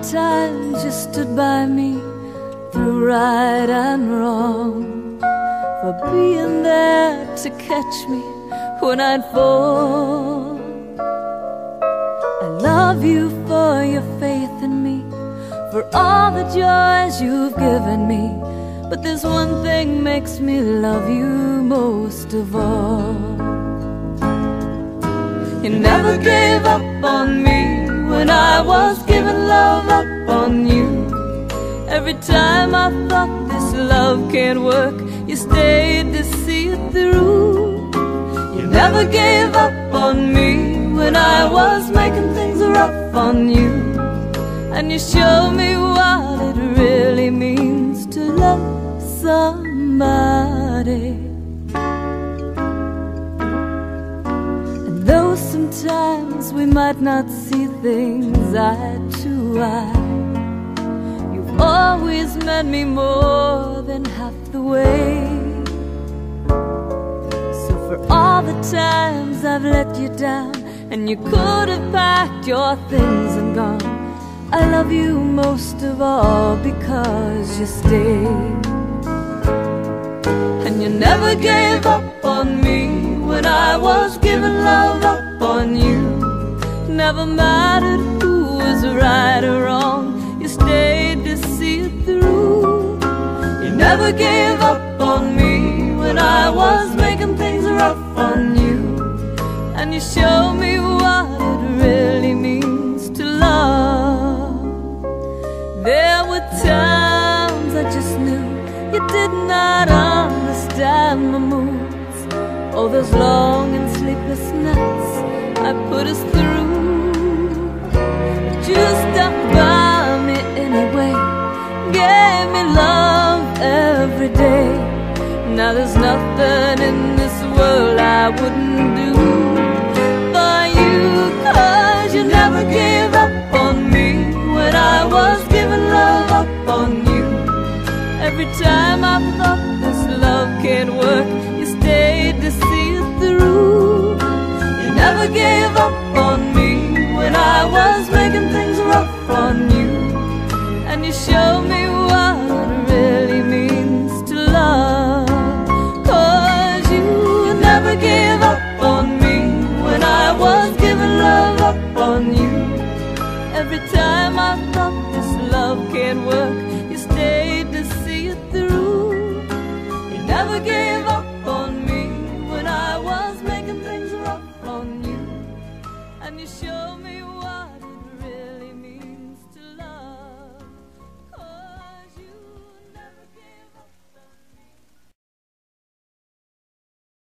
times you stood by me through right and wrong, for being there to catch me when I'd fall. I love you for your faith in me, for all the joys you've given me. But there's one thing makes me love you most of all. You never gave up on me when I was giving love up on you. Every time I thought this love can't work, you stayed to see it through. You never gave up on me when I was making things rough on you. And you showed me what it really means to love somebody. And though sometimes we might not see things eye to eye, you've always met me more than half the way. So for all the times I've let you down and you could have packed your things and gone, I love you most of all because you stayed. And you never gave up on me when I was giving love up on you. Never mattered who was right or wrong, you stayed to see it through. You never gave up on me when I was making things rough on you. And you showed me what it really means to love. There were times I just knew you did not understand my moods. Oh, those long and sleepless nights I put us through. But you stuck by me anyway, gave me love every day. Now there's nothing in this world I wouldn't do for you, 'cause you never gave up on me when I was giving love up on you. Every time I thought this love can't work, you stayed to see it through. You never gave up on me when I was making things rough on you. And you showed me what it really means to love, 'cause you never gave up on me when I was giving love up on you. Every time I thought this love can't work, you stayed to see it through. You never gave up on me when I was making things rough on you. And you showed